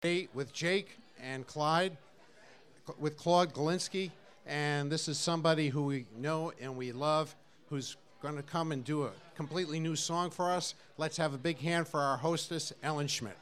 With Jake and Clyde, with Claude Galinsky, and this is somebody who we know and we love, who's going to come and do a completely new song for us. Let's have a big hand for our hostess, Ellen Schmidt.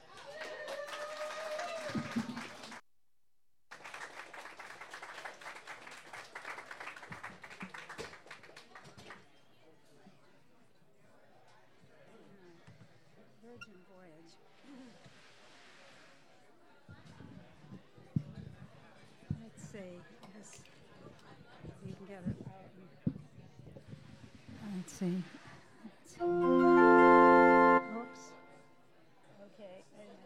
Let's see. Oops. Okay.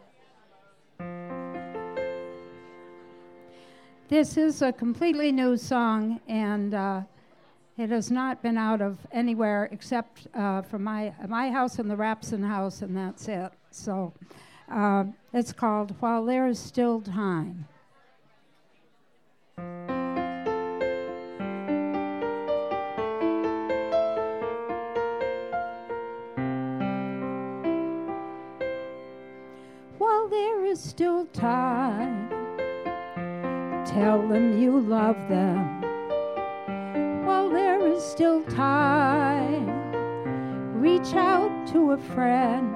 This is a completely new song, and it has not been out of anywhere except from my house and the Rapson house, and that's it. So it's called While There Is Still Time. Still time. Tell them you love them while there is still time. Reach out to a friend,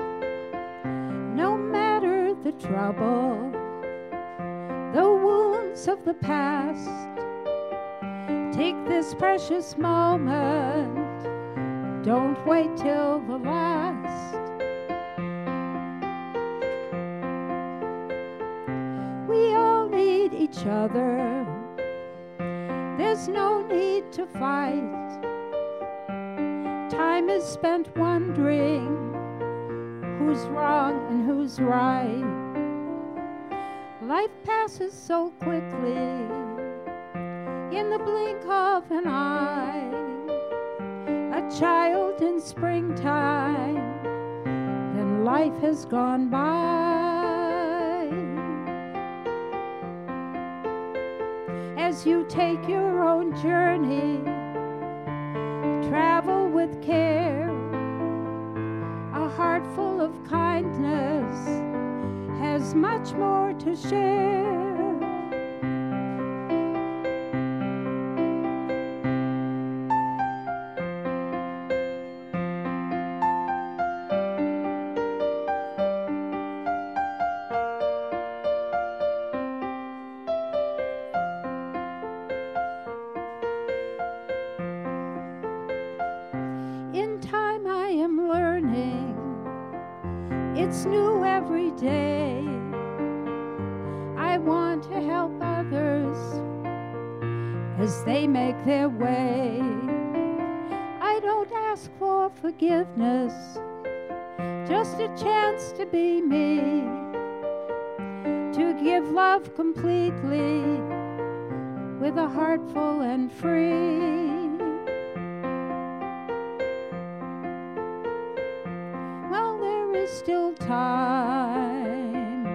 no matter the trouble, the wounds of the past. Take this precious moment, don't wait till the last. Each other, there's no need to fight. Time is spent wondering who's wrong and who's right. Life passes so quickly in the blink of an eye. A child in springtime, then life has gone by. As you take your own journey, travel with care. A heart full of kindness has much more to share. It's new every day. I want to help others as they make their way. I don't ask for forgiveness, just a chance to be me, to give love completely with a heart full and free. Still time.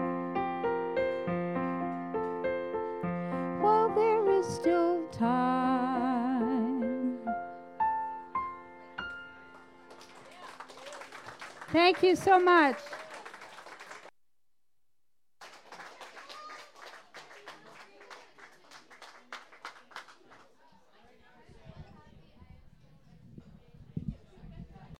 While there is still time. Thank you so much.